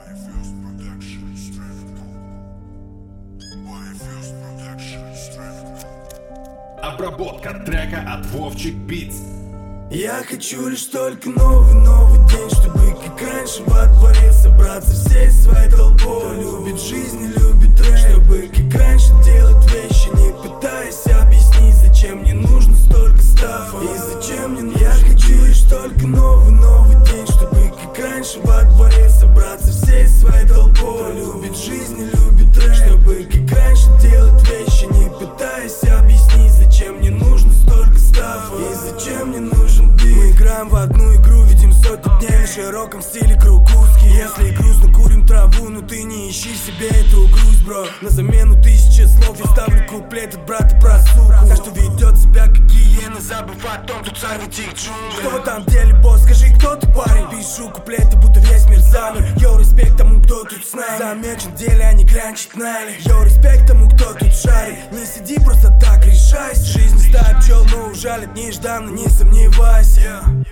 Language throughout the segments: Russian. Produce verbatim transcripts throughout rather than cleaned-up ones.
Обработка трека от Вовчик Битс. Я хочу лишь только новый, новый день, чтобы как раньше во дворе собраться всей своей толпой. Кто любит жизнь, не любит рэп, чтобы как раньше делать вещи, не пытаясь объяснить, зачем мне нужно столько стафа и зачем мне нужно. Я хочу лишь только новый, новый день, чтобы как раньше во дворе собраться всей своей толпой. Кто любит жизнь, не любит рэп, чтобы как раньше делать вещи, не пытаясь объяснить, зачем мне нужно столько стафа и зачем мне нужен. Мы играем в одну игру, видим сотни дней в широком стиле круг узкий. Если грустно, курим траву, но ты не ищи себе эту грусть, бро. На замену тысячи слов я ставлю куплет от брата про суку. Так что ведет себя как гиена, забыв о том, кто царь в этих джунглях. Что в этом деле, босс, скажи, кто ты, парень? Пишу куплеты, будто весь мир замер. Йоу, респект тому, кто тут с нами. Замечен в деле, а не клянчит нали. Йоу, респект тому, кто тут шарит. Не сиди просто так, решайся. Жизнь стая пчел, но ужалит нежданно, не сомневайся.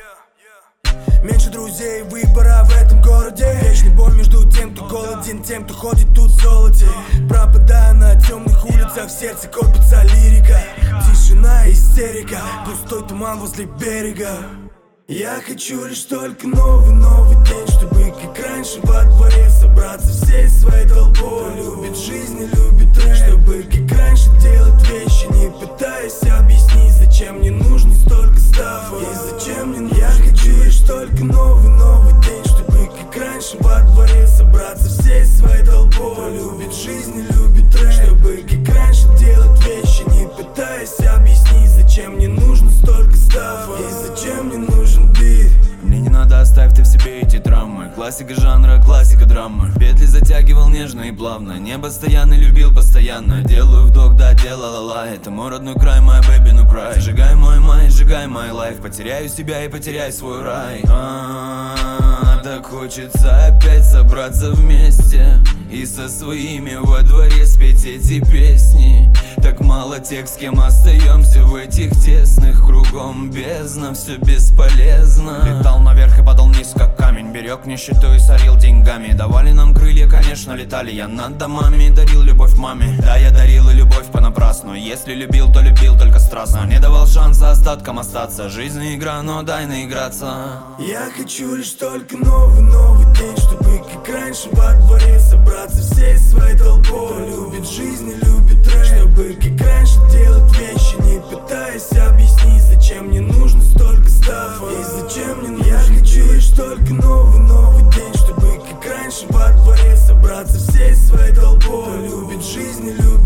Меньше друзей, выбора в этом городе. Вечный бой между тем, кто голоден, тем, кто ходит тут в золоте. Пропадая на темных улицах, в сердце копится лирика. Тишина, истерика, пустой туман возле берега. Я хочу лишь только новый, новый день, чтобы как раньше во дворе собраться всей своей толпой. Кто любит жизнь, не любит рэп, чтобы как раньше делать вещи, не пытаясь объяснить, зачем мне нужно столько стафа и зачем мне нужно. Я хочу лишь только новый, новый день, чтобы как раньше во дворе собраться всей своей толпой. Кто любит жизнь, не любит рэп, чтобы как раньше делать вещи, не пытаясь объяснить, зачем мне нужно столько стафа и зачем мне нужен. Мне не надо, оставь ты в себе эти травмы. Классика жанра, классика драмы. Петли затягивал нежно и плавно. Не постоянно любил постоянно. Делаю вдох, да, делала ла. Это мой родной край, my baby, no cry. Сжигай мой май, сжигай my life. Потеряю себя и потеряю свой рай. А-а-а, так хочется опять собраться вместе и со своими во дворе спеть эти песни. Так мало тех, с кем остаемся в этих тесных. Кругом бездна, все бесполезно. Летал наверх и падал вниз, как камень. Берег нищету и сорил деньгами. Давали нам крылья, конечно, летали. Я над домами дарил любовь маме. Да, я дарил и любовь понапрасну. Если любил, то любил только страстно. Не давал шанса остаткам остаться. Жизнь игра, но дай наиграться. Я хочу лишь только новый, новый день, чтобы как раньше во дворе собраться всей своей толпой. Кто любит жизнь, не любит рэп, чтобы как раньше делать вещи, не пытаясь объяснить, зачем мне нужно столько стафа и зачем мне нужно. Я хочу лишь только новый, новый день, чтобы как раньше во дворе собраться всей своей толпой. Кто любит жизнь, не любит